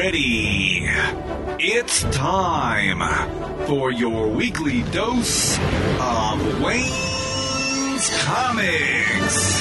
ready. It's time for your weekly dose of Wayne's Comics.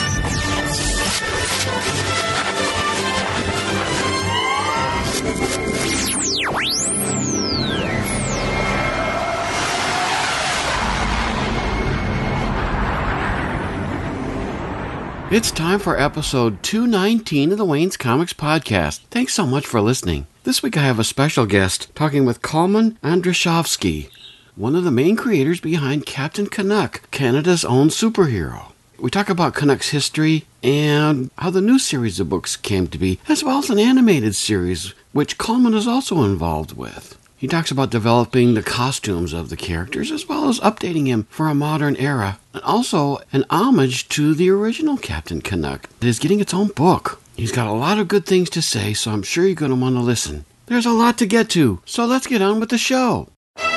It's time for episode 219 of the Wayne's Comics Podcast. Thanks so much for listening. This week I have a special guest talking with Kalman Andrychowski, one of the main creators behind Captain Canuck, Canada's own superhero. We talk about Canuck's history and how the new series of books came to be, as well as an animated series, which Kalman is also involved with. He talks about developing the costumes of the characters, as well as updating him for a modern era, and also an homage to the original Captain Canuck that is getting its own book. He's got a lot of good things to say, so I'm sure you're going to want to listen. There's a lot to get to, so let's get on with the show.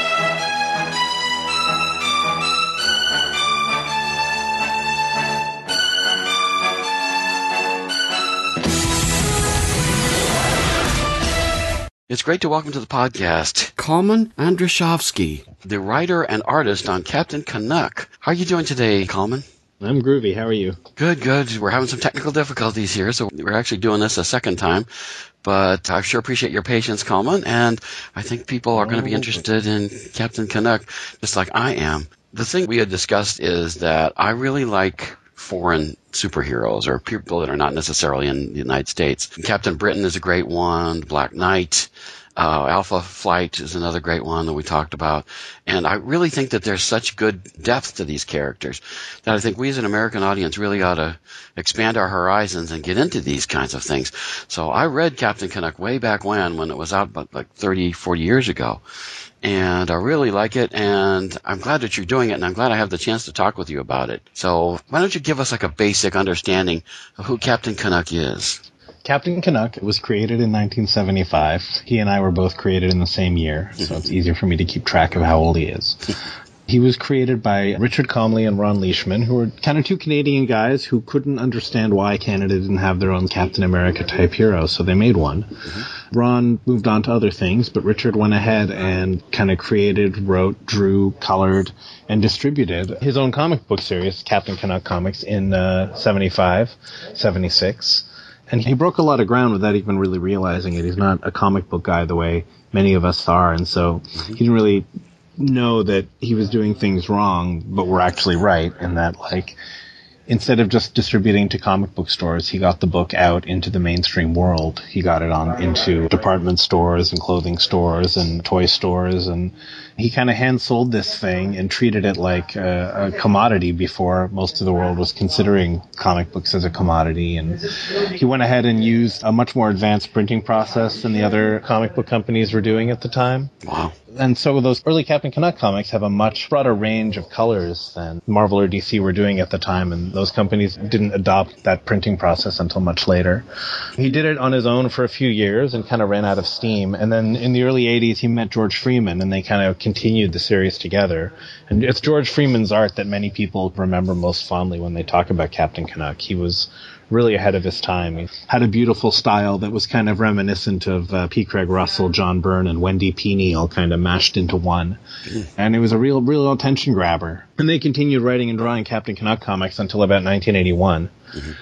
It's great to welcome to the podcast Kalman Andrychowski, the writer and artist on Captain Canuck. How are you doing today, Kalman? I'm groovy. How are you? Good. We're having some technical difficulties here, so we're actually doing this a second time. But I sure appreciate your patience, Kalman, and I think people are going to be interested in Captain Canuck just like I am. The thing we had discussed is that I really like foreign superheroes or people that are not necessarily in the United States. Captain Britain is a great one, Black Knight, Alpha Flight is another great one that we talked about. And I really think that there's such good depth to these characters that I think we as an American audience really ought to expand our horizons and get into these kinds of things. So I read Captain Canuck way back when it was out about like 30, 40 years ago. And I really like it, and I'm glad that you're doing it, and I'm glad I have the chance to talk with you about it. So why don't you give us like a basic understanding of who Captain Canuck is? Captain Canuck was created in 1975. He and I were both created in the same year, so it's easier for me to keep track of how old he is. He was created by Richard Comley and Ron Leishman, who were kind of two Canadian guys who couldn't understand why Canada didn't have their own Captain America-type hero, so they made one. Ron moved on to other things, but Richard went ahead and kind of created, wrote, drew, colored, and distributed his own comic book series, Captain Canuck Comics, in 75, 76. And he broke a lot of ground without even really realizing it. He's not a comic book guy the way many of us are, and so he didn't really know that he was doing things wrong, but were actually right, in that, like, instead of just distributing to comic book stores, he got the book out into the mainstream world. He got it on into department stores and clothing stores and toy stores, and he kind of hand-sold this thing and treated it like a commodity before most of the world was considering comic books as a commodity. And he went ahead and used a much more advanced printing process than the other comic book companies were doing at the time. Wow. And so those early Captain Canuck comics have a much broader range of colors than Marvel or DC were doing at the time, and those companies didn't adopt that printing process until much later. He did it on his own for a few years and kind of ran out of steam. And then in the early 80s, he met George Freeman, and they kind of continued the series together. And it's George Freeman's art that many people remember most fondly when they talk about Captain Canuck. He was really ahead of his time. He had a beautiful style that was kind of reminiscent of P. Craig Russell, John Byrne, and Wendy Pini all kind of mashed into one. And it was a real attention grabber. And they continued writing and drawing Captain Canuck comics until about 1981.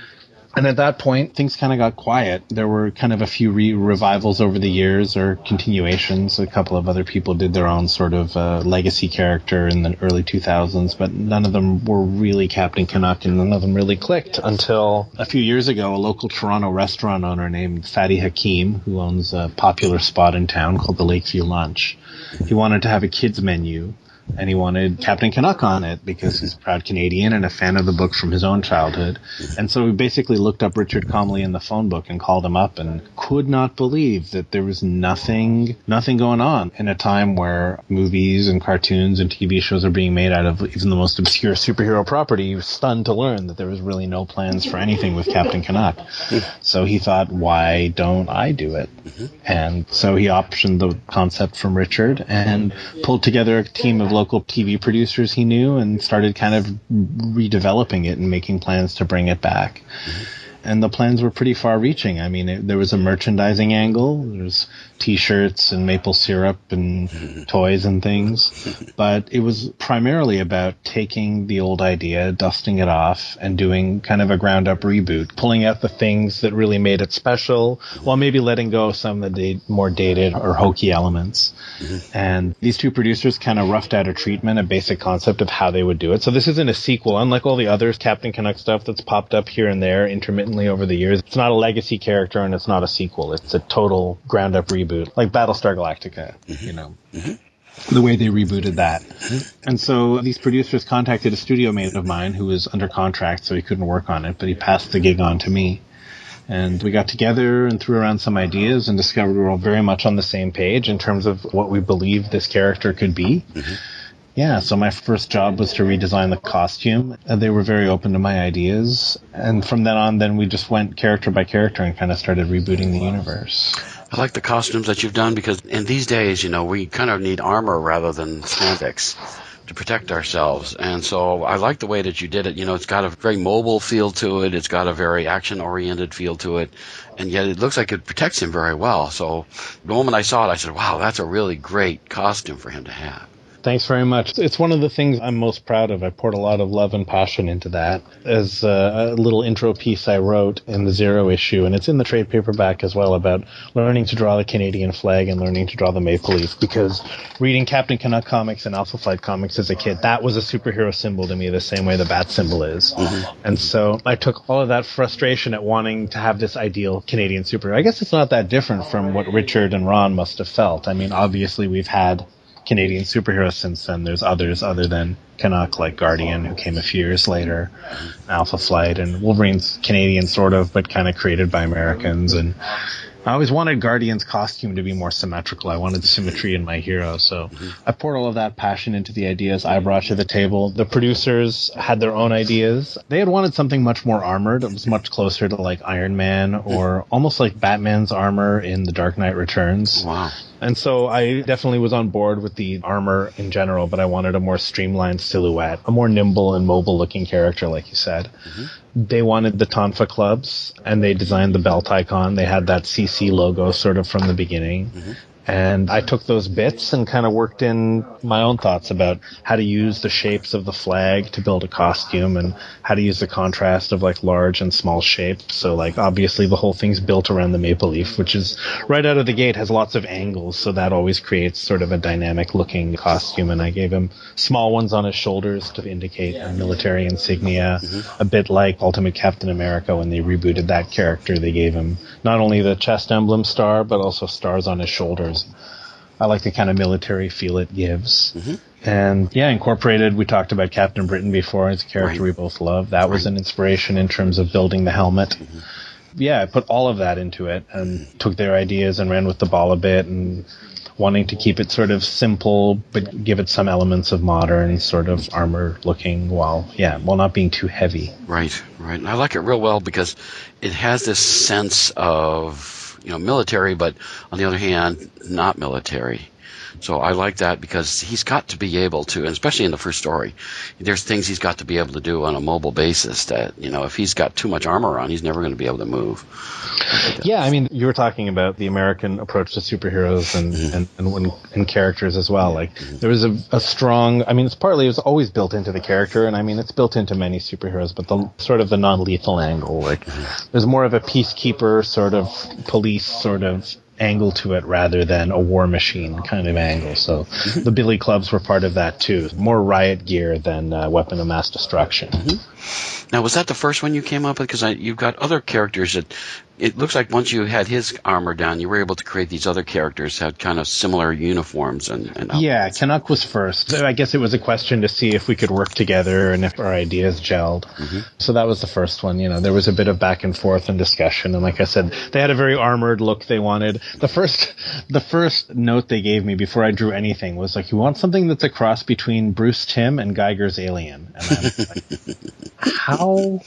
And at that point, things kind of got quiet. There were kind of a few revivals over the years or continuations. A couple of other people did their own sort of legacy character in the early 2000s, but none of them were really Captain Canuck, and none of them really clicked until a few years ago. A local Toronto restaurant owner named Fadi Hakim, who owns a popular spot in town called the Lakeview Lunch, he wanted to have a kids menu. And he wanted Captain Canuck on it because he's a proud Canadian and a fan of the book from his own childhood. And so we basically looked up Richard Comley in the phone book and called him up and could not believe that there was nothing going on in a time where movies and cartoons and TV shows are being made out of even the most obscure superhero property. He was stunned to learn that there was really no plans for anything with Captain Canuck. So he thought, why don't I do it? And so he optioned the concept from Richard and pulled together a team of local TV producers he knew and started kind of redeveloping it and making plans to bring it back. And the plans were pretty far-reaching. I mean, there was a merchandising angle. There's T-shirts and maple syrup and toys and things. But it was primarily about taking the old idea, dusting it off, and doing kind of a ground-up reboot, pulling out the things that really made it special, while maybe letting go of some of the more dated or hokey elements. And these two producers kind of roughed out a treatment, a basic concept of how they would do it. So this isn't a sequel. Unlike all the other Captain Canuck stuff that's popped up here and there intermittently over the years, it's not a legacy character and it's not a sequel. It's a total ground-up reboot, like Battlestar Galactica, you know. The way they rebooted that. And so these producers contacted a studio mate of mine who was under contract, so he couldn't work on it, but he passed the gig on to me. And we got together and threw around some ideas and discovered we were all very much on the same page in terms of what we believed this character could be. Yeah, so my first job was to redesign the costume. They were very open to my ideas. And from then on, then we just went character by character and kind of started rebooting the universe. I like the costumes that you've done because in these days, you know, we kind of need armor rather than spandex to protect ourselves. And so I like the way that you did it. You know, it's got a very mobile feel to it. It's got a very action-oriented feel to it. And yet it looks like it protects him very well. So the moment I saw it, I said, wow, that's a really great costume for him to have. Thanks very much. It's one of the things I'm most proud of. I poured a lot of love and passion into that. As a little intro piece I wrote in the Zero issue, and it's in the trade paperback as well, about learning to draw the Canadian flag and learning to draw the maple leaf. Because reading Captain Canuck comics and Alpha Flight comics as a kid, that was a superhero symbol to me the same way the bat symbol is. And so I took all of that frustration at wanting to have this ideal Canadian superhero. I guess it's not that different from what Richard and Ron must have felt. I mean, obviously we've had Canadian superheroes since then. There's others other than Canuck, like Guardian, who came a few years later, Alpha Flight, and Wolverine's Canadian sort of, but kind of created by Americans. And I always wanted Guardian's costume to be more symmetrical. I wanted symmetry in my hero, so I poured all of that passion into the ideas I brought to the table. The producers had their own ideas. They had wanted something much more armored. It was much closer to like Iron Man or almost like Batman's armor in The Dark Knight Returns. Wow. And so I definitely was on board with the armor in general, but I wanted a more streamlined silhouette, a more nimble and mobile-looking character, like you said. They wanted the Tonfa clubs, and they designed the belt icon. They had that CC logo sort of from the beginning. And I took those bits and kind of worked in my own thoughts about how to use the shapes of the flag to build a costume and how to use the contrast of like large and small shapes. So like obviously the whole thing's built around the maple leaf, which is right out of the gate has lots of angles. So that always creates sort of a dynamic looking costume. And I gave him small ones on his shoulders to indicate a military insignia, a bit like Ultimate Captain America when they rebooted that character. They gave him not only the chest emblem star, but also stars on his shoulders. I like the kind of military feel it gives. And yeah, incorporated, we talked about Captain Britain before. It's a character we both love. That was an inspiration in terms of building the helmet. Yeah, I put all of that into it and took their ideas and ran with the ball a bit and wanting to keep it sort of simple, but give it some elements of modern sort of armor looking while not being too heavy. Right. And I like it real well because it has this sense of, you know, military, but on the other hand, not military. So I like that because he's got to be able to, and especially in the first story, there's things he's got to be able to do on a mobile basis that, you know, if he's got too much armor on, he's never going to be able to move. Yeah, I mean, you were talking about the American approach to superheroes and characters as well. Like, there was a strong, I mean, it was always built into the character, and I mean, it's built into many superheroes, but the sort of the non-lethal angle, like, there's more of a peacekeeper sort of police sort of angle to it rather than a war machine kind of angle. So the Billy Clubs were part of that too. More riot gear than weapon of mass destruction. Now, was that the first one you came up with? Because you've got other characters that it looks like once you had his armor down, you were able to create these other characters that had kind of similar uniforms and yeah, Canuck was first. So I guess it was a question to see if we could work together and if our ideas gelled. So that was the first one. You know, there was a bit of back and forth and discussion, and like I said, they had a very armored look they wanted. The first note they gave me before I drew anything was like, you want something that's a cross between Bruce Timm and Geiger's Alien. And I was like, how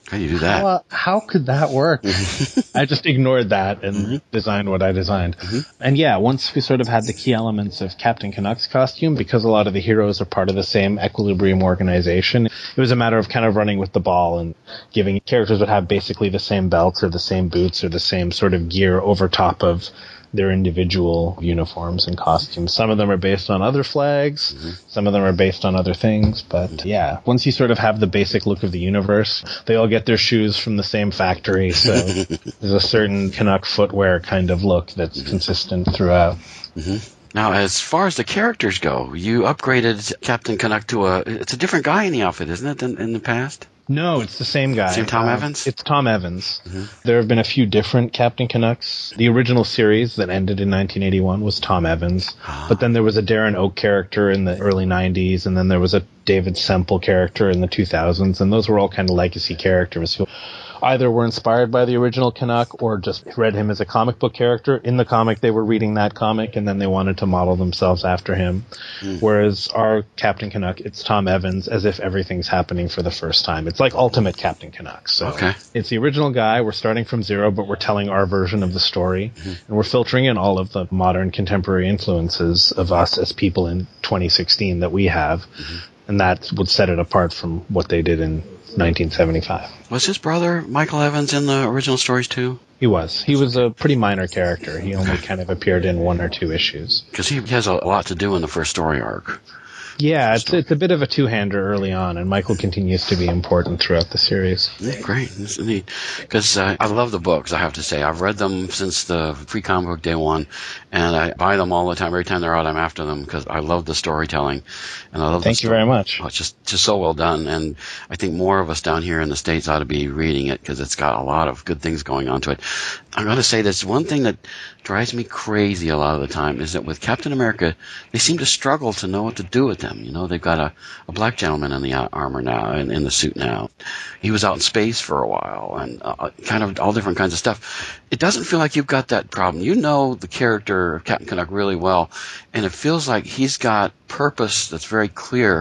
How do you do that? How could that work? I just ignored that and designed what I designed. And yeah, once we sort of had the key elements of Captain Canuck's costume, because a lot of the heroes are part of the same Equilibrium organization, it was a matter of kind of running with the ball and giving characters would have basically the same belts or the same boots or the same sort of gear over top of their individual uniforms and costumes. Some of them are based on other flags, some of them are based on other things, but yeah, once you sort of have the basic look of the universe, they all get their shoes from the same factory, so there's a certain Canuck footwear kind of look that's consistent throughout. Now, as far as the characters go, you upgraded Captain Canuck to it's a different guy in the outfit, isn't it, than in the past? No, it's the same guy. Same Tom Evans? It's Tom Evans. There have been a few different Captain Canucks. The original series that ended in 1981 was Tom Evans. But then there was a Darren Oak character in the early 90s, and then there was a David Semple character in the 2000s, and those were all kind of legacy characters who either were inspired by the original Canuck or just read him as a comic book character. In the comic, they were reading that comic, and then they wanted to model themselves after him. Whereas our Captain Canuck, it's Tom Evans, as if everything's happening for the first time. It's like Ultimate Captain Canuck. So it's the original guy. We're starting from zero, but we're telling our version of the story. And we're filtering in all of the modern contemporary influences of us as people in 2016 that we have. And that would set it apart from what they did in 1975. Was his brother Michael Evans in the original stories too? He was. He was a pretty minor character. He only kind of appeared in 1 or 2 issues. Because he has a lot to do in the first story arc. Yeah, it's a bit of a two-hander early on, and Michael continues to be important throughout the series. Great. That's neat. Because I love the books, I have to say. I've read them since the free comic book day one, and I buy them all the time. Every time they're out, I'm after them because I love the storytelling. And I love Thank you very much. Oh, it's just so well done, and I think more of us down here in the States ought to be reading it because it's got a lot of good things going on to it. I'm going to say this one thing that drives me crazy a lot of the time is that with Captain America, they seem to struggle to know what to do with them. You know, they've got a black gentleman in the armor now, in the suit now. He was out in space for a while, and kind of all different kinds of stuff. It doesn't feel like you've got that problem. You know the character of Captain Canuck really well, and it feels like he's got purpose that's very clear,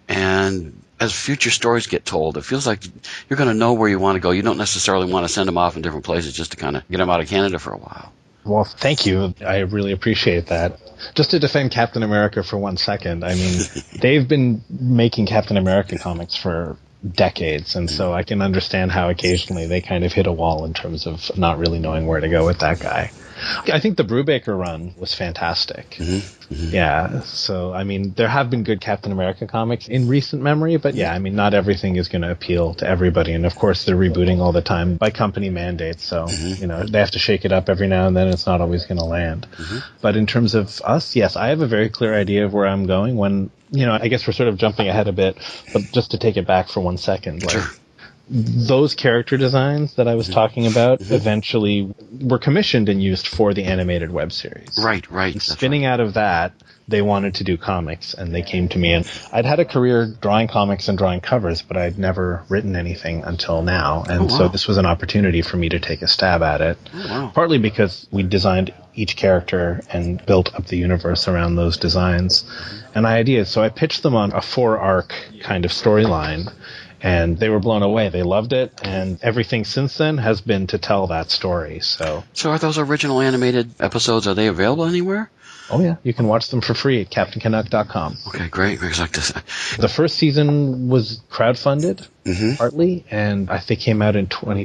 and as future stories get told, it feels like you're going to know where you want to go. You don't necessarily want to send him off in different places just to kind of get him out of Canada for a while. Well, thank you. I really appreciate that. Just to defend Captain America for 1 second, I mean, they've been making Captain America comics for decades, and so I can understand how occasionally they kind of hit a wall in terms of not really knowing where to go with that guy. I think the Brubaker run was fantastic. Yeah, so, I mean, there have been good Captain America comics in recent memory, but yeah, I mean, not everything is going to appeal to everybody, and of course they're rebooting all the time by company mandates, so, you know, they have to shake it up every now and then, it's not always going to land. But in terms of us, yes, I have a very clear idea of where I'm going when, you know, I guess we're sort of jumping ahead a bit, but just to take it back for 1 second, like, those character designs that I was talking about eventually were commissioned and used for the animated web series. Right. And spinning out of that, they wanted to do comics, and they came to me. And I'd had a career drawing comics and drawing covers, but I'd never written anything until now. And so this was an opportunity for me to take a stab at it. Partly because we designed each character and built up the universe around those designs and ideas. So I pitched them on a 4-arc kind of storyline. And they were blown away. They loved it, and everything since then has been to tell that story. So are those original animated episodes, are they available anywhere? Oh, yeah. You can watch them for free at CaptainCanuck.com. Okay, great. The first season was crowdfunded, partly, and I think came out in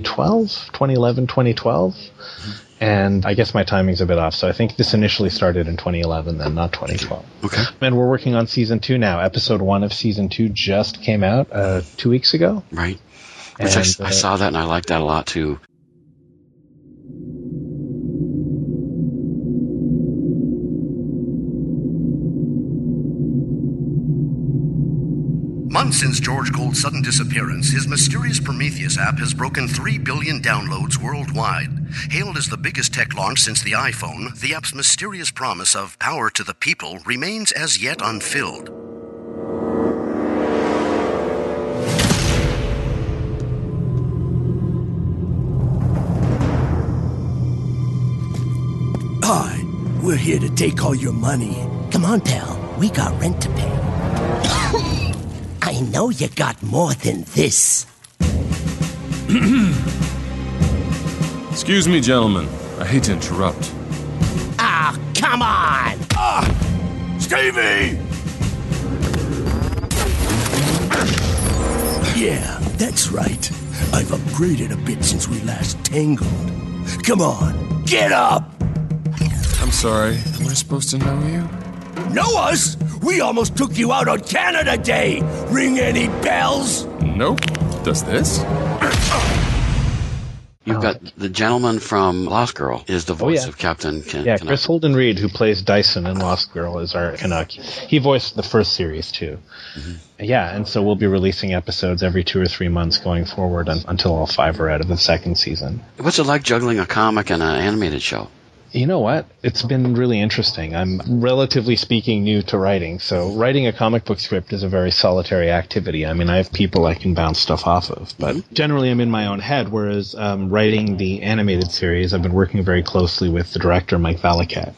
2011, 2012. And I guess my timing's a bit off, so I think this initially started in 2011 then, not 2012. Okay. And we're working on Season 2 now. Episode 1 of Season 2 just came out 2 weeks ago. Right. Which I saw that, and I liked that a lot, too. Months since George Gold's sudden disappearance, his mysterious Prometheus app has broken 3 billion downloads worldwide. Hailed as the biggest tech launch since the iPhone, the app's mysterious promise of power to the people remains as yet unfilled. Hi, we're here to take all your money. Come on, pal, we got rent to pay. I know you got more than this. Excuse me, gentlemen. I hate to interrupt. Ah, come on! Stevie! Yeah, that's right. I've upgraded a bit since we last tangled. Come on, get up! I'm sorry. Am I supposed to know you? Know us? We almost took you out on Canada Day! Ring any bells? Nope. Does this? You've got the gentleman from Lost Girl is the voice yeah. of Captain Canuck. Yeah, Chris Holden Reed, who plays Dyson in Lost Girl, is our Canuck. He voiced the first series, too. Mm-hmm. Yeah, and so we'll be releasing episodes every 2 or 3 months going forward until all 5 are out of the second season. What's it like juggling a comic and an animated show? You know what? It's been really interesting. I'm relatively speaking new to writing, so writing a comic book script is a very solitary activity. I mean, I have people I can bounce stuff off of, but generally I'm in my own head, whereas writing the animated series, I've been working very closely with the director, Mike Valiquette.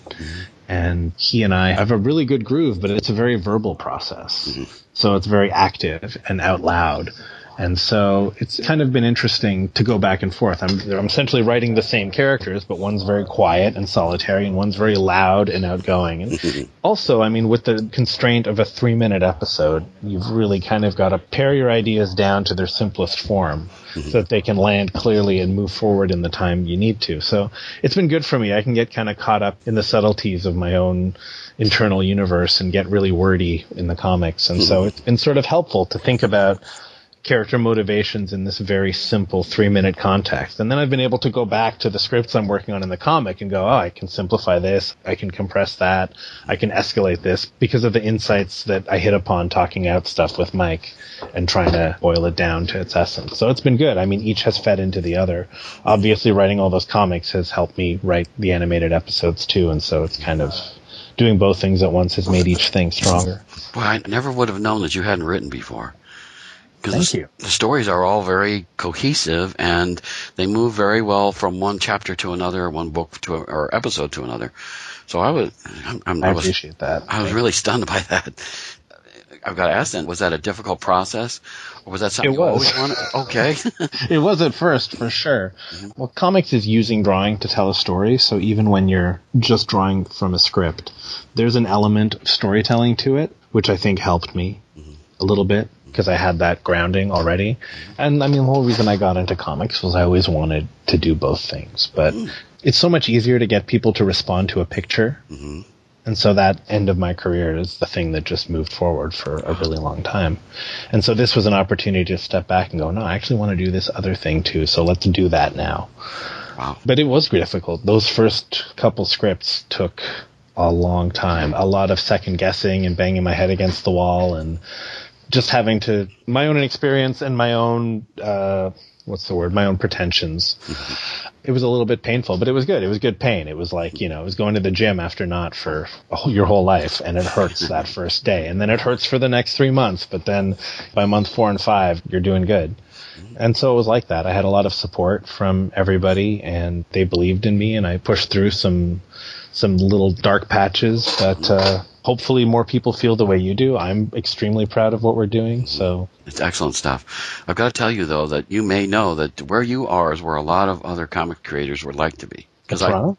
And he and I have a really good groove, but it's a very verbal process. So it's very active and out loud. And so it's kind of been interesting to go back and forth. I'm essentially writing the same characters, but one's very quiet and solitary, and one's very loud and outgoing. And also, I mean, with the constraint of a 3-minute episode, you've really kind of got to pare your ideas down to their simplest form so that they can land clearly and move forward in the time you need to. So it's been good for me. I can get kind of caught up in the subtleties of my own internal universe and get really wordy in the comics. And so it's been sort of helpful to think about character motivations in this very simple 3-minute context. And then I've been able to go back to the scripts I'm working on in the comic and go, oh, I can simplify this, I can compress that, I can escalate this because of the insights that I hit upon talking out stuff with Mike and trying to boil it down to its essence. So it's been good. I mean, each has fed into the other. Obviously, writing all those comics has helped me write the animated episodes too, and so it's kind of doing both things at once has made each thing stronger. Boy, I never would have known that you hadn't written before. Thank you. The stories are all very cohesive, and they move very well from one chapter to another, one book to or episode to another. So I appreciate that. I was really stunned by that. I've got to ask then, was that a difficult process, or was that something you always wanted? Okay. It was at first, for sure. Well, comics is using drawing to tell a story, so even when you're just drawing from a script, there's an element of storytelling to it, which I think helped me a little bit, because I had that grounding already. And I mean, the whole reason I got into comics was I always wanted to do both things. But it's so much easier to get people to respond to a picture. And so that end of my career is the thing that just moved forward for a really long time. And so this was an opportunity to step back and go, no, I actually want to do this other thing too. So let's do that now. Wow. But it was difficult. Those first couple scripts took a long time. A lot of second guessing and banging my head against the wall and just having to, my own inexperience and my own, my own pretensions. It was a little bit painful, but it was good. It was good pain. It was like, it was going to the gym after not for your whole life, and it hurts that first day. And then it hurts for the next 3 months, but then by month 4 and 5, you're doing good. And so it was like that. I had a lot of support from everybody, and they believed in me, and I pushed through some little dark patches that hopefully more people feel the way you do. I'm extremely proud of what we're doing. So it's excellent stuff. I've got to tell you, though, that you may know that where you are is where a lot of other comic creators would like to be. No.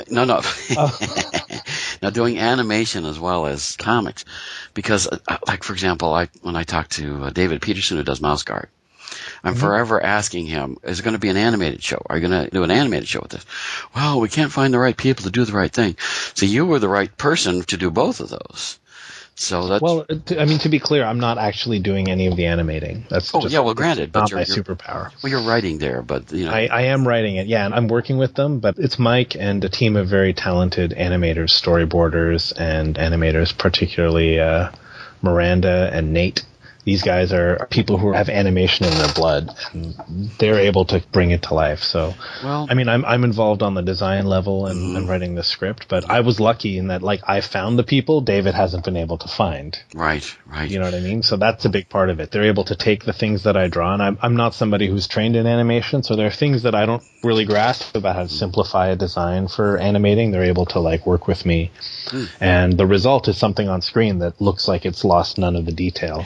Now, doing animation as well as comics. Because, like, for example, when I talked to David Peterson, who does Mouse Guard, I'm forever asking him, is it going to be an animated show? Are you going to do an animated show with this? Well, we can't find the right people to do the right thing. So you were the right person to do both of those. So that's... Well, I mean, to be clear, I'm not actually doing any of the animating. That's granted. Not my superpower. Well, you're writing there, but, I am writing it, yeah, and I'm working with them, but it's Mike and a team of very talented animators, storyboarders, and animators, particularly Miranda and Nate. These guys are people who have animation in their blood, and they're able to bring it to life. So, I mean, I'm involved on the design level and writing the script, but I was lucky in that, like, I found the people David hasn't been able to find. Right. You know what I mean? So that's a big part of it. They're able to take the things that I draw, and I'm not somebody who's trained in animation, so there are things that I don't really grasp about how to simplify a design for animating. They're able to, like, work with me, and the result is something on screen that looks like it's lost none of the detail. Yeah.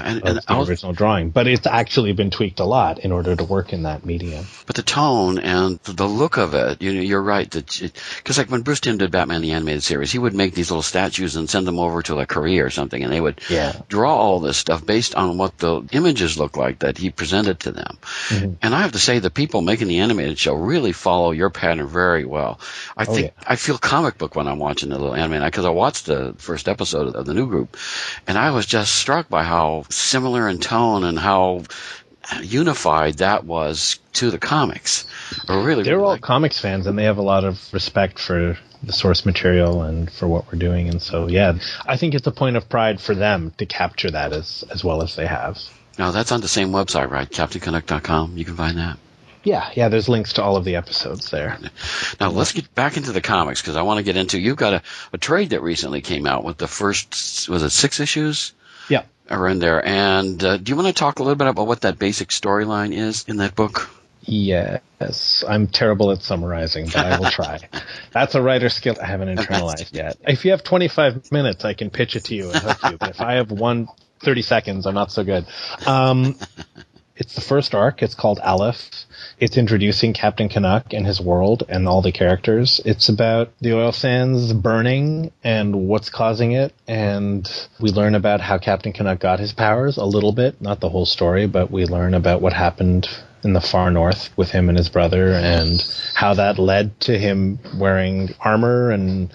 and the original drawing. But it's actually been tweaked a lot in order to work in that medium. But the tone and the look of it, you're right. Because like when Bruce Timm did Batman the Animated Series, he would make these little statues and send them over to like Korea or something, and they would draw all this stuff based on what the images look like that he presented to them. Mm-hmm. And I have to say, the people making the animated show really follow your pattern very well. I think I feel comic book when I'm watching the little anime, because I watched the first episode of the new group, and I was just struck by how similar in tone and how unified that was to the comics. They're all comics fans, and they have a lot of respect for the source material and for what we're doing. And so, I think it's a point of pride for them to capture that as well as they have. Now, that's on the same website, right? CaptainCanuck.com. You can find that. Yeah, there's links to all of the episodes there. Now, let's get back into the comics, because I want to get into, you've got a trade that recently came out with the first, was it 6 issues? Yeah. Are in there. And do you want to talk a little bit about what that basic storyline is in that book? Yes. I'm terrible at summarizing, but I will try. That's a writer skill I haven't internalized yet. If you have 25 minutes, I can pitch it to you and hook you. But if I have 30 seconds, I'm not so good. It's the first arc. It's called Aleph. It's introducing Captain Canuck and his world and all the characters. It's about the oil sands burning and what's causing it. And we learn about how Captain Canuck got his powers a little bit. Not the whole story, but we learn about what happened in the far north with him and his brother and how that led to him wearing armor and...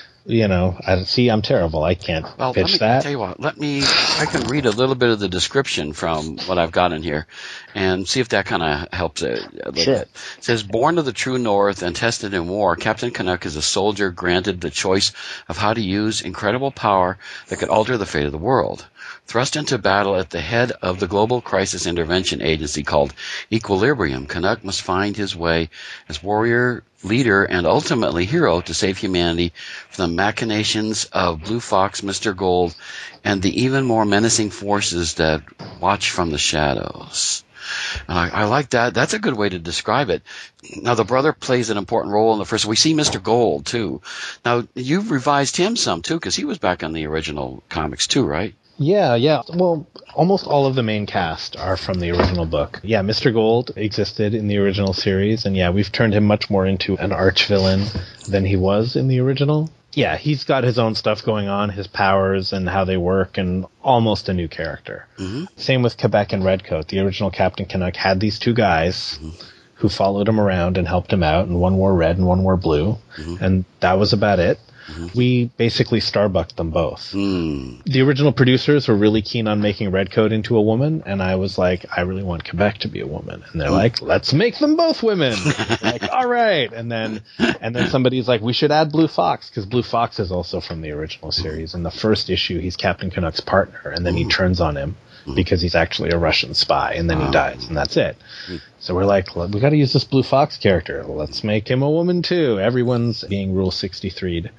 I'm terrible. I can't pitch that. I'll tell you what, I can read a little bit of the description from what I've got in here and see if that kind of helps it a little bit. It says, born to the true north and tested in war, Captain Canuck is a soldier granted the choice of how to use incredible power that could alter the fate of the world. Thrust into battle at the head of the global crisis intervention agency called Equilibrium, Canuck must find his way as warrior, leader, and ultimately hero to save humanity from the machinations of Blue Fox, Mr. Gold, and the even more menacing forces that watch from the shadows. And I like that. That's a good way to describe it. Now, the brother plays an important role in the first. We see Mr. Gold, too. Now, you've revised him some, too, because he was back on the original comics, too, right? Yeah. Well, almost all of the main cast are from the original book. Yeah, Mr. Gold existed in the original series, and we've turned him much more into an arch-villain than he was in the original. Yeah, he's got his own stuff going on, his powers and how they work, and almost a new character. Mm-hmm. Same with Quebec and Redcoat. The original Captain Canuck had these two guys who followed him around and helped him out, and one wore red and one wore blue, and that was about it. We basically Starbucked them both. The original producers were really keen on making Redcoat into a woman, and I was like, I really want Quebec to be a woman. And they're like, let's make them both women. Like, all right. And then somebody's like, we should add Blue Fox, because Blue Fox is also from the original series. In the first issue, he's Captain Canuck's partner, and then he turns on him because he's actually a Russian spy, and then he dies, and that's it. So we're like, we got to use this Blue Fox character. Let's make him a woman too. Everyone's being Rule 63'd.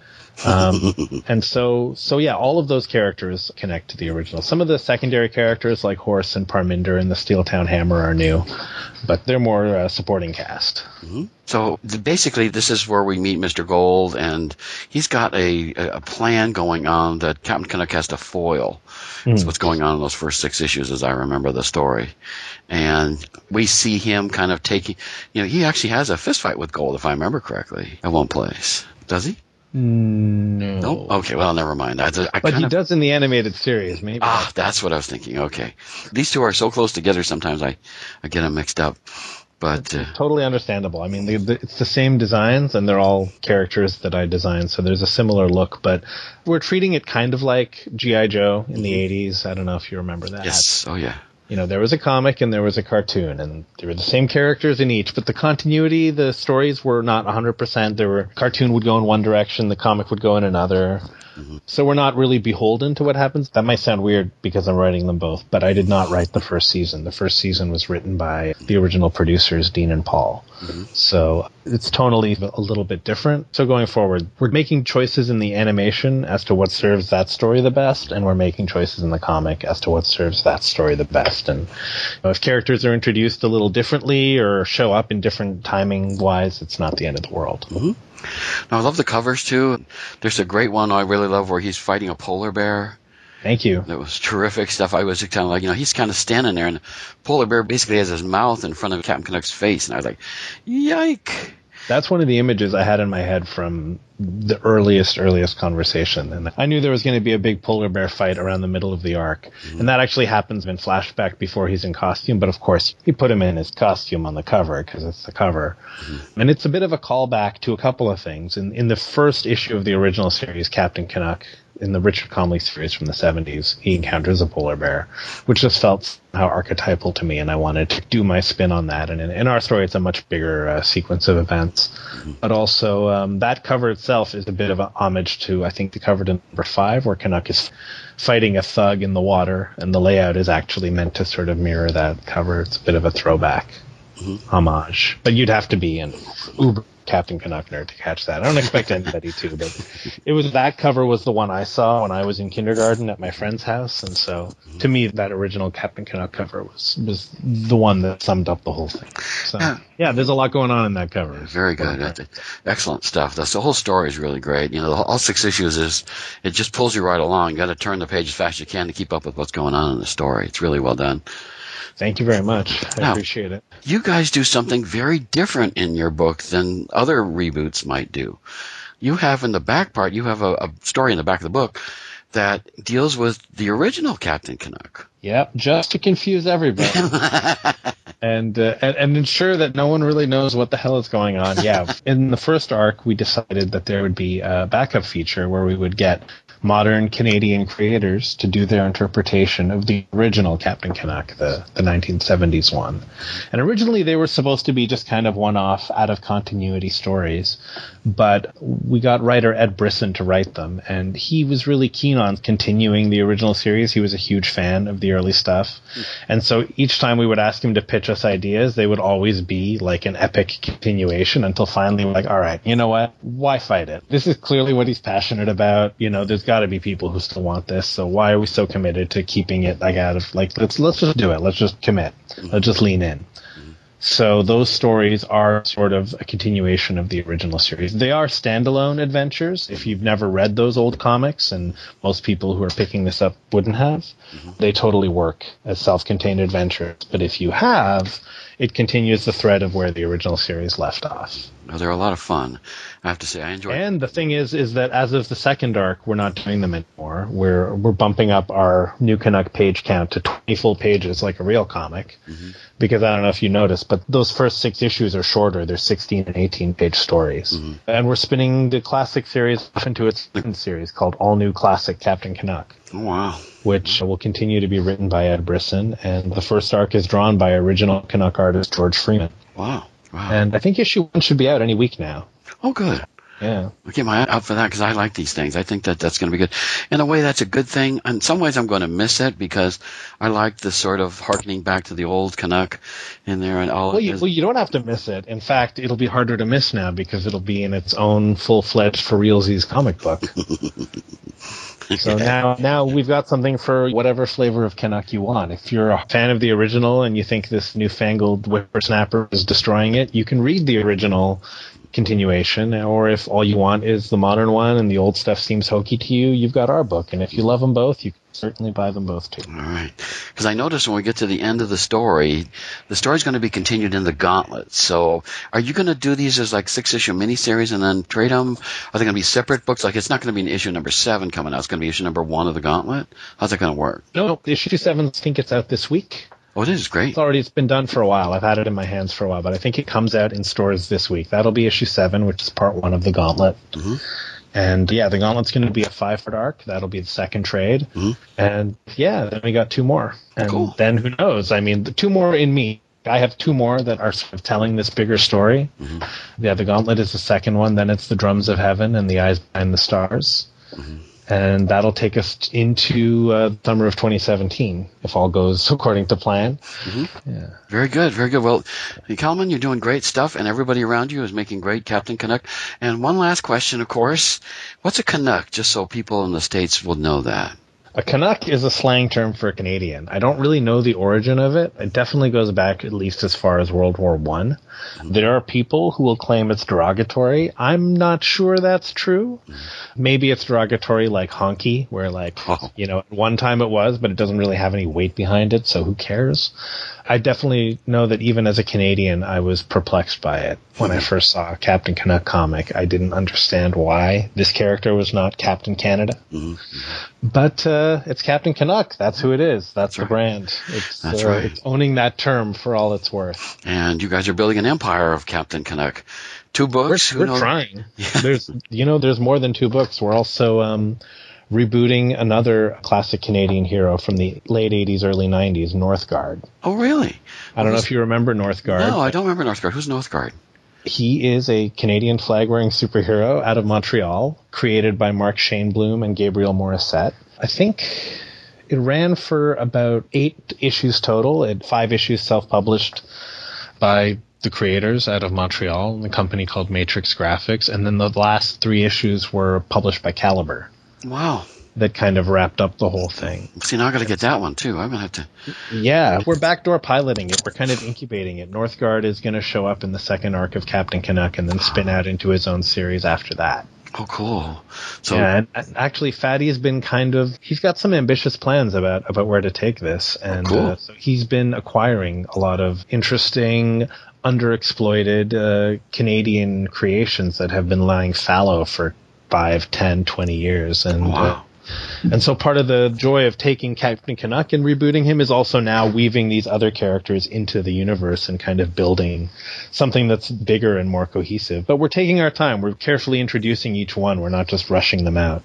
And so all of those characters connect to the original. Some of the secondary characters like Horse and Parminder and the Steeltown Hammer are new, but they're more supporting cast. So basically, this is where we meet Mr. Gold, and he's got a plan going on that Captain Canuck has to foil. That's what's going on in those first 6 issues, as I remember the story. And we see him kind of taking, he actually has a fist fight with Gold, if I remember correctly, at one place. Does he? No. Nope. Okay, well, never mind. But he does in the animated series, maybe. That's what I was thinking. Okay. These two are so close together, sometimes I get them mixed up. But totally understandable. I mean, it's the same designs, and they're all characters that I designed, so there's a similar look. But we're treating it kind of like G.I. Joe in the 80s. I don't know if you remember that. Yes. Oh, yeah. There was a comic and there was a cartoon, and there were the same characters in each, but the continuity, the stories were not 100%. Cartoon would go in one direction, the comic would go in another. So we're not really beholden to what happens. That might sound weird because I'm writing them both, but I did not write the first season. The first season was written by the original producers, Dean and Paul. So it's tonally a little bit different. So going forward, we're making choices in the animation as to what serves that story the best, and we're making choices in the comic as to what serves that story the best. And if characters are introduced a little differently or show up in different timing-wise, it's not the end of the world. Now, I love the covers, too. There's a great one I really love where he's fighting a polar bear. Thank you. That was terrific stuff. I was kind of like, he's kind of standing there, and the polar bear basically has his mouth in front of Captain Canuck's face, and I was like, yike. That's one of the images I had in my head from the earliest conversation. And I knew there was going to be a big polar bear fight around the middle of the arc. And that actually happens in flashback before he's in costume. But of course, he put him in his costume on the cover because it's the cover. And it's a bit of a callback to a couple of things. In the first issue of the original series, Captain Canuck, in the Richard Comley series from the 70s, he encounters a polar bear, which just felt somehow archetypal to me, and I wanted to do my spin on that. And in our story, it's a much bigger sequence of events. But also, that cover itself is a bit of an homage to, I think, the cover to number 5, where Canuck is fighting a thug in the water, and the layout is actually meant to sort of mirror that cover. It's a bit of a throwback homage. But you'd have to be an uber Captain Canuck nerd to catch that. I don't expect anybody to, but that cover was the one I saw when I was in kindergarten at my friend's house, and so to me that original Captain Canuck cover was the one that summed up the whole thing. So yeah, there's a lot going on in that cover. Very good. Excellent stuff. The whole story is really great. All 6 issues it just pulls you right along. You got to turn the page as fast as you can to keep up with what's going on in the story. It's really well done. Thank you very much. I appreciate it. You guys do something very different in your book than other reboots might do. You have in the back part, you have a story in the back of the book that deals with the original Captain Canuck. Yep, just to confuse everybody. and ensure that no one really knows what the hell is going on. Yeah, in the first arc, we decided that there would be a backup feature where we would get modern Canadian creators to do their interpretation of the original Captain Canuck, the 1970s one. And originally they were supposed to be just kind of one-off, out-of-continuity stories, but we got writer Ed Brisson to write them, and he was really keen on continuing the original series. He was a huge fan of the early stuff. And so each time we would ask him to pitch us ideas, they would always be like an epic continuation until finally we're like, all right, you know what? Why fight it? This is clearly what he's passionate about. There's got to be people who still want this, so why are we so committed to keeping it let's just do it. Let's just commit. Let's just lean in. So those stories are sort of a continuation of the original series. They are standalone adventures. If you've never read those old comics, and most people who are picking this up wouldn't have, they totally work as self-contained adventures. But if you have, it continues the thread of where the original series left off. Well, they're a lot of fun. I have to say, I enjoy it. And the thing is that as of the second arc, we're not doing them anymore. We're bumping up our new Canuck page count to 20 full pages like a real comic. Because I don't know if you noticed, but those first 6 issues are shorter. They're 16 and 18-page stories. And we're spinning the classic series off into its second series called All New Classic Captain Canuck. Oh, wow. Which will continue to be written by Ed Brisson. And the first arc is drawn by original Canuck artist George Freeman. Wow. And I think issue 1 should be out any week now. Oh, good. Yeah. I'll get my eye out for that because I like these things. I think that's going to be good. In a way, that's a good thing. In some ways, I'm going to miss it because I like the sort of harkening back to the old Canuck in there and all. Well, you don't have to miss it. In fact, it'll be harder to miss now because it'll be in its own full-fledged for realsies comic book. So now we've got something for whatever flavor of Canuck you want. If you're a fan of the original and you think this newfangled whippersnapper is destroying it, you can read the original continuation, or if all you want is the modern one and the old stuff seems hokey to you, you've got our book. And if you love them both, you can certainly buy them both too. All right. Because I noticed when we get to the end of the story's going to be continued in the Gauntlet. So are you going to do these as like 6-issue miniseries and then trade them? Are they going to be separate books? Like it's not going to be an issue number 7 coming out. It's going to be issue number 1 of the Gauntlet? How's that going to work? No, issue 7, I think it's out this week. Oh, it is great. It's been done for a while. I've had it in my hands for a while, but I think it comes out in stores this week. That'll be issue 7, which is part 1 of the Gauntlet. And yeah, the Gauntlet's going to be a 5-foot arc. That'll be the second trade. And yeah, then we got 2 more. And then who knows? I mean, the 2 more in me. I have 2 more that are sort of telling this bigger story. Yeah, the Gauntlet is the second one. Then it's the Drums of Heaven and the Eyes Behind the Stars. And that'll take us into the summer of 2017, if all goes according to plan. Yeah. Very good, very good. Well, Kalman, you're doing great stuff, and everybody around you is making great Captain Canuck. And one last question, of course. What's a Canuck, just so people in the States will know that? A Canuck is a slang term for a Canadian. I don't really know the origin of it. It definitely goes back at least as far as World War I. There are people who will claim it's derogatory. I'm not sure that's true. Maybe it's derogatory like honky, where at one time it was, but it doesn't really have any weight behind it, so who cares? I definitely know that even as a Canadian, I was perplexed by it. When I first saw a Captain Canuck comic, I didn't understand why this character was not Captain Canada. But it's Captain Canuck. That's who it is. That's the brand. That's right. It's owning that term for all it's worth. And you guys are building an empire of Captain Canuck. 2 books. We're trying. Yeah. There's more than 2 books. We're also rebooting another classic Canadian hero from the late 80s, early 90s, Northgard. Oh, really? I don't know if you remember Northgard. No, I don't remember Northgard. Who's Northgard? He is a Canadian flag-wearing superhero out of Montreal, created by Mark Shaneblum and Gabriel Morissette. I think it ran for about 8 issues total. It 5 issues self-published by the creators out of Montreal, the company called Matrix Graphics, and then the last 3 issues were published by Caliber. Wow. That kind of wrapped up the whole thing. See, now I got to get that one, too. I'm going to have to... Yeah, we're backdoor piloting it. We're kind of incubating it. Northgard is going to show up in the second arc of Captain Canuck and then spin out into his own series after that. Oh, cool. So, yeah, and actually, Fatty's been he's got some ambitious plans about where to take this. And so he's been acquiring a lot of interesting, underexploited Canadian creations that have been lying fallow for 5, 10, 20 years. And and so part of the joy of taking Captain Canuck and rebooting him is also now weaving these other characters into the universe and kind of building something that's bigger and more cohesive. But we're taking our time. We're carefully introducing each one. We're not just rushing them out.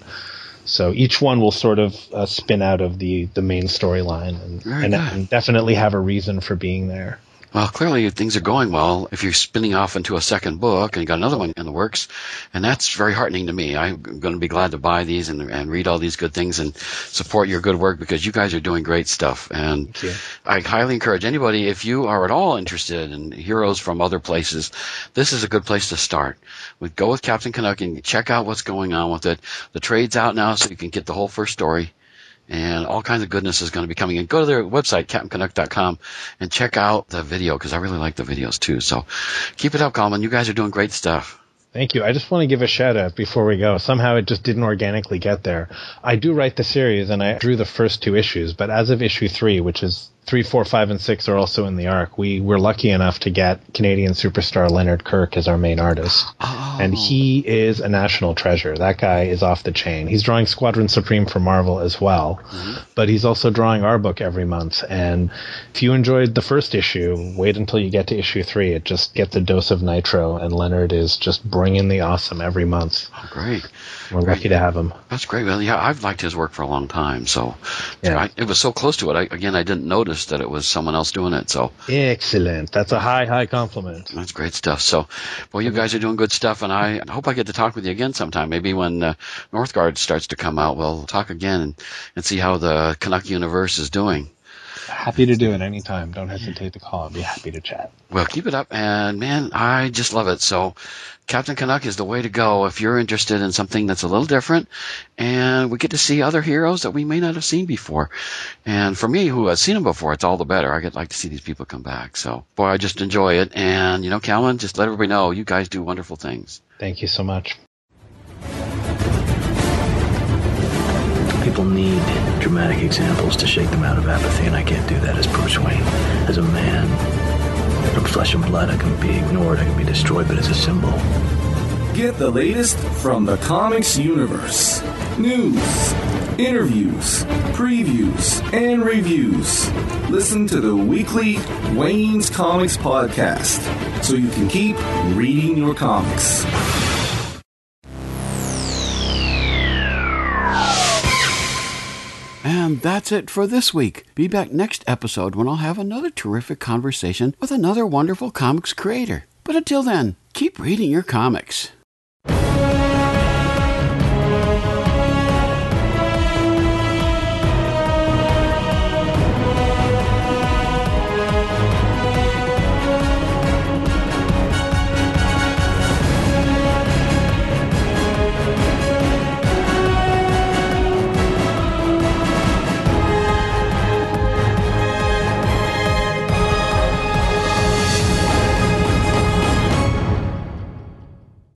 So each one will sort of spin out of the main storyline and definitely have a reason for being there. Well, clearly things are going well if you're spinning off into a second book and you got another one in the works, and that's very heartening to me. I'm going to be glad to buy these and read all these good things and support your good work because you guys are doing great stuff. And I highly encourage anybody, if you are at all interested in heroes from other places, this is a good place to start. We go with Captain Canuck and check out what's going on with it. The trade's out now, so you can get the whole first story. And all kinds of goodness is going to be coming in. Go to their website, CaptainCanuck.com, and check out the video, because I really like the videos, too. So keep it up, Coleman. You guys are doing great stuff. Thank you. I just want to give a shout-out before we go. Somehow it just didn't organically get there. I do write the series, and I drew the first 2 issues, but as of issue 3, which is 3, 4, 5, and 6 are also in the arc. We were lucky enough to get Canadian superstar Leonard Kirk as our main artist. And he is a national treasure. That guy is off the chain. He's drawing Squadron Supreme for Marvel as well. But he's also drawing our book every month. And if you enjoyed the first issue, wait until you get to issue 3. It just gets a dose of nitro, and Leonard is just bringing the awesome every month. Oh, great. We're lucky to have him. That's great. Well, yeah, I've liked his work for a long time. So it was so close to it. I didn't notice that it was someone else doing it. So excellent. That's a high compliment. That's great stuff. So, well, you guys are doing good stuff, and I hope I get to talk with you again sometime. Maybe when Northgard starts to come out, we'll talk again and see how the Canuck universe is doing. Happy to do it anytime. Don't hesitate to call. I'll be happy to chat. Well, keep it up, and man, I just love it. So Captain Canuck is the way to go if you're interested in something that's a little different, and we get to see other heroes that we may not have seen before. And for me, who has seen them before, it's all the better. I like to see these people come back. So, boy, I just enjoy it. And, Calvin, just let everybody know you guys do wonderful things. Thank you so much. People need dramatic examples to shake them out of apathy, and I can't do that as Bruce Wayne. As a man, from flesh and blood, I can be ignored, I can be destroyed, but as a symbol. Get the latest from the comics universe. News, interviews, previews, and reviews. Listen to the weekly Wayne's Comics podcast so you can keep reading your comics. And that's it for this week. Be back next episode when I'll have another terrific conversation with another wonderful comics creator. But until then, keep reading your comics.